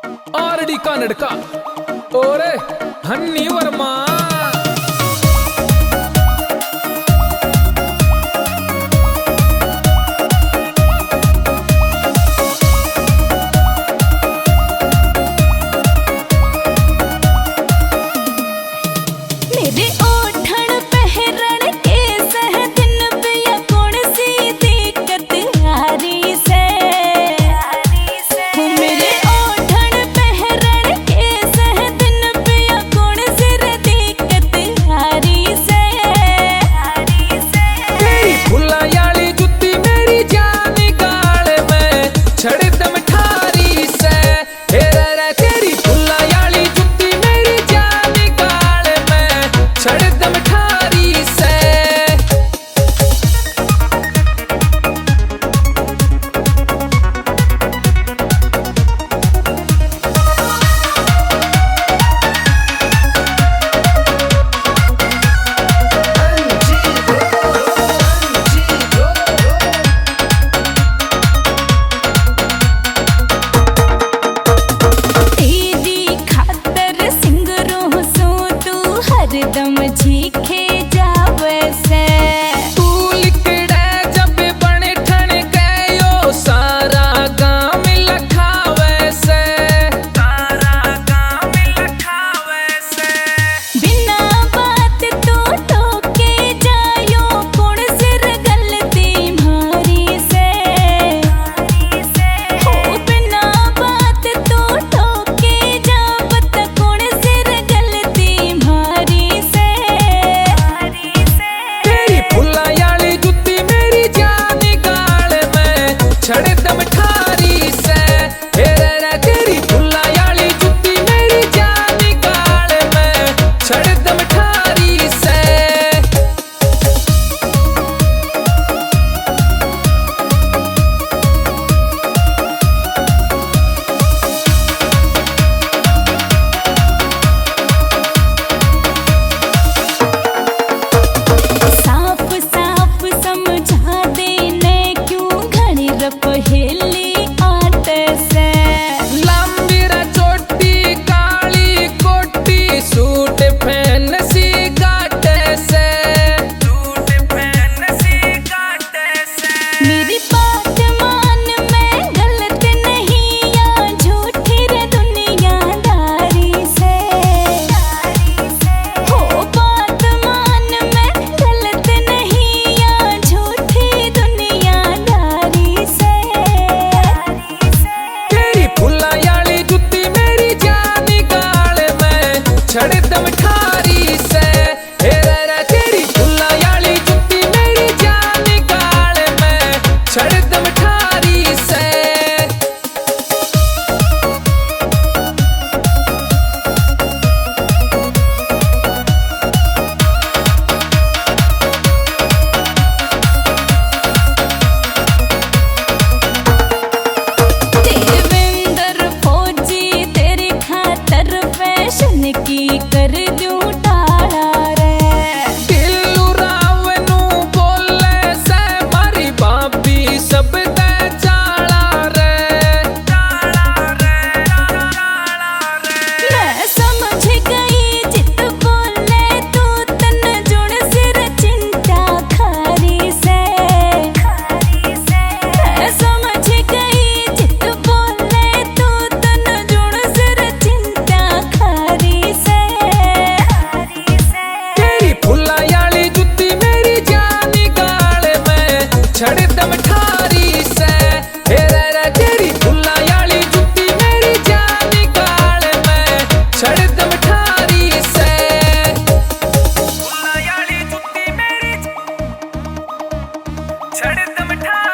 RD का नड़का ओरे हन्नी वर्मा। दम झीखे जावे से तू लिकड़े जब बने ठण गयो सारा गाँव लखावे से बिना बात तो टोके जायो कौन सिर गलती मारी से हो बिना बात तो टोके जावत कौन सिर गलती मारी छड़ दम ठारी से तेरी फुल्ला याली जुत्ती मेरी जान निकाल में छड़ दम ठारी से। साफ साफ समझा देने क्यों घड़ी पहेली आट से लंबीरा चोटी काली कोटी सूट फैन सी गाटे से मेरी बात मान मैं गलत नहीं या झूठी रे दुनियादारी से हो बात मान मैं गलत नहीं या झूठी दुनियादारी से छड़ दम ठारी से तेरी फुल्ला याली जुत्ती मेरी जान निकाल में छड़ दम ठारी से। देवेंद्र फौजी तेरी खातर फैशन की कर दूं टाला रे दिलू रावनू बोले से मारी बाबी सब दे चाला रे मैं समझ गई जित बोले तू तन जुड़ सिर चिंता खारी से मैं समझ गई जित बोले तू तन जुड़ सिर चिंता खारी से तेरी फुल्ला याली जुत्ती मेरी जान निकाल में छड़ दम ठारी से तेरी फुल्ला याली जुत्ती मेरी जान निकाल में छड़ दम ठारी से। फुल्ला याली जुत्ती मेरी छड़ दम ठारी